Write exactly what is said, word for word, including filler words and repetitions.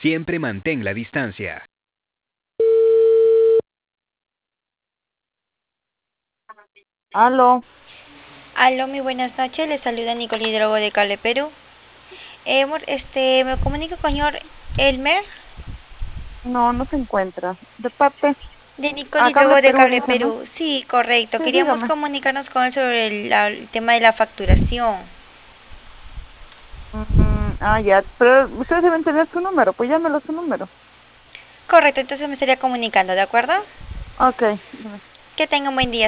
Siempre mantén la distancia. Aló. Aló, muy buenas noches. Les saluda Nicole Hidrogo de Cable Perú. Eh, amor, este, me comunico con el señor Elmer No, no se encuentra. ¿De parte? de Nicole Ah, Cable Hidrogo de Perú Cable dice, ¿no? Perú. Sí, correcto. Sí, Queríamos dígame. comunicarnos con él sobre el, la- el tema de la facturación. Mm, ah, ya. Pero ustedes deben tener su número. Pues llámelo su número. Correcto, entonces me estaría comunicando, ¿de acuerdo? Ok. Dime. Que tenga un buen día.